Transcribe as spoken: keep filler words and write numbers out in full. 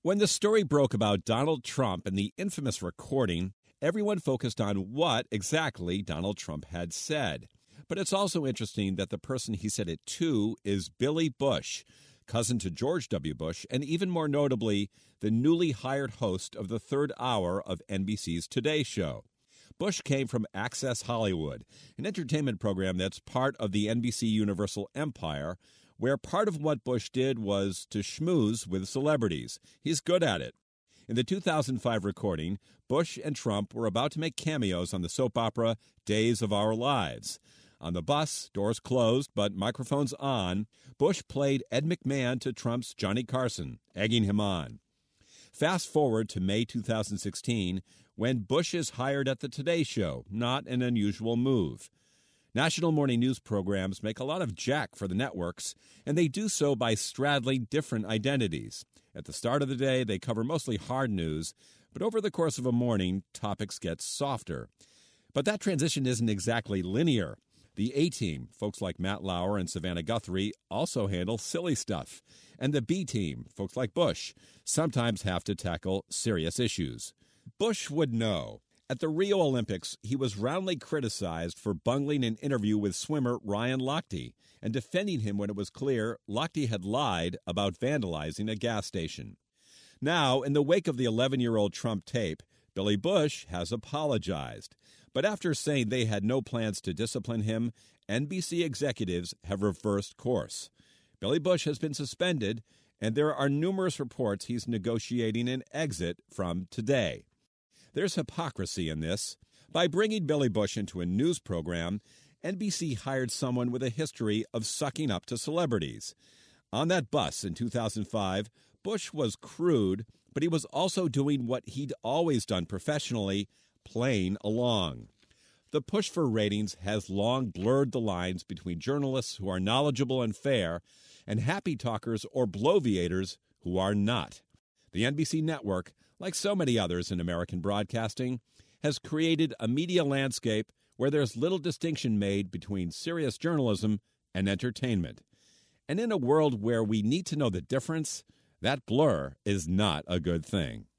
When the story broke about Donald Trump and the infamous recording, everyone focused on what exactly Donald Trump had said. But it's also interesting that the person he said it to is Billy Bush, cousin to George W. Bush, and even more notably, the newly hired host of the third hour of N B C's Today Show. Bush came from Access Hollywood, an entertainment program that's part of the N B C Universal empire, where part of what Bush did was to schmooze with celebrities. He's good at it. In the two thousand five recording, Bush and Trump were about to make cameos on the soap opera Days of Our Lives. On the bus, doors closed but microphones on, Bush played Ed McMahon to Trump's Johnny Carson, egging him on. Fast forward to May two thousand sixteen, when Bush is hired at the Today Show, not an unusual move. National morning news programs make a lot of jack for the networks, and they do so by straddling different identities. At the start of the day, they cover mostly hard news, but over the course of a morning, topics get softer. But that transition isn't exactly linear. The A-Team, folks like Matt Lauer and Savannah Guthrie, also handle silly stuff. And the B-Team, folks like Bush, sometimes have to tackle serious issues. Bush would know. At the Rio Olympics, he was roundly criticized for bungling an interview with swimmer Ryan Lochte and defending him when it was clear Lochte had lied about vandalizing a gas station. Now, in the wake of the eleven-year-old Trump tape, Billy Bush has apologized. But after saying they had no plans to discipline him, N B C executives have reversed course. Billy Bush has been suspended, and there are numerous reports he's negotiating an exit from Today. There's hypocrisy in this. By bringing Billy Bush into a news program, N B C hired someone with a history of sucking up to celebrities. On that bus in two thousand five, Bush was crude, but he was also doing what he'd always done professionally, playing along. The push for ratings has long blurred the lines between journalists who are knowledgeable and fair and happy talkers or bloviators who are not. The N B C network, like so many others in American broadcasting, has created a media landscape where there's little distinction made between serious journalism and entertainment. And in a world where we need to know the difference, that blur is not a good thing.